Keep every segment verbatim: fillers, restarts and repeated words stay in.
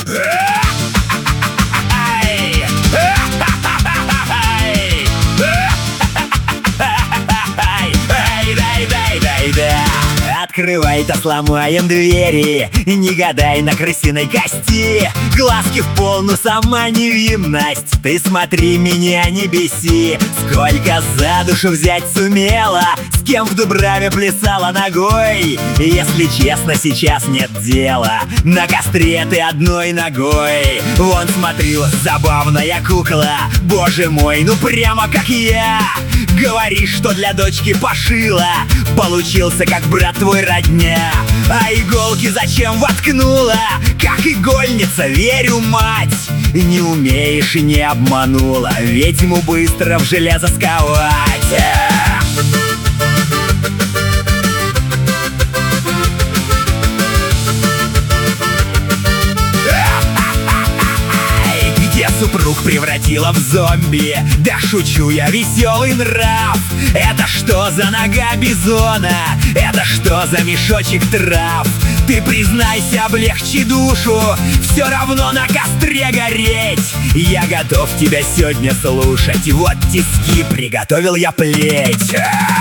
Открывай-то, сломаем двери, не гадай на крысиной кости. Глазки в пол, ну сама невинность. Ты смотри, меня не беси. Сколько за душу взять сумела, с кем в Дубраве плясала ногой. Если честно, сейчас нет дела, на костре ты одной ногой. Вон смотри, забавная кукла, боже мой, ну прямо как я. Говоришь, что для дочки пошила, получился как брат твой родня. А иголки зачем воткнула, как игольница, верю, мать. Не умеешь и не обманула, ведьму быстро в железо сковать. Супруг превратила в зомби, да шучу я, веселый нрав. Это что за нога бизона? Это что за мешочек трав? Ты признайся, облегчи душу, все равно на костре гореть. Я готов тебя сегодня слушать, вот тиски приготовил я плеть.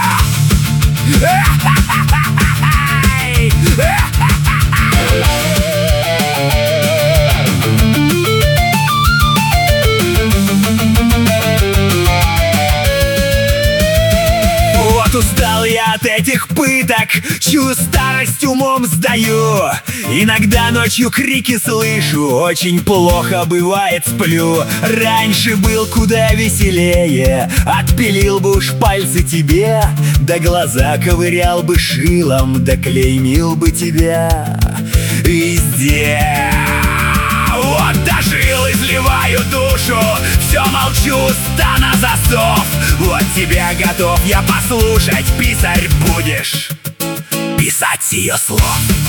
Устал я от этих пыток, чью старость умом сдаю. Иногда ночью крики слышу, очень плохо бывает сплю. Раньше был куда веселее, отпилил бы уж пальцы тебе, да глаза ковырял бы шилом, да клеймил бы тебя везде. Вот дожил, изливаю душу, все молчу, ста на засов. Вот тебя готов я послушать, писарь будешь писать с ее слов.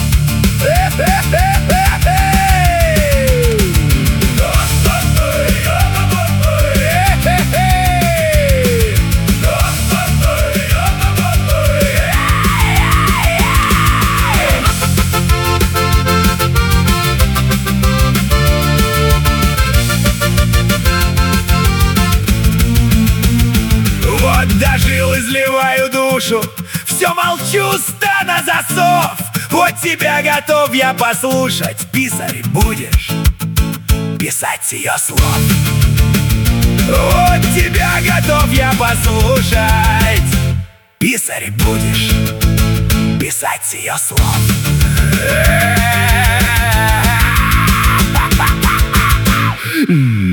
Дожил, изливаю душу, все молчу, ста на засов. Вот тебя готов я послушать, писарь будешь писать с ее слов. Вот тебя готов я послушать, писарь будешь писать с ее слов. Mm.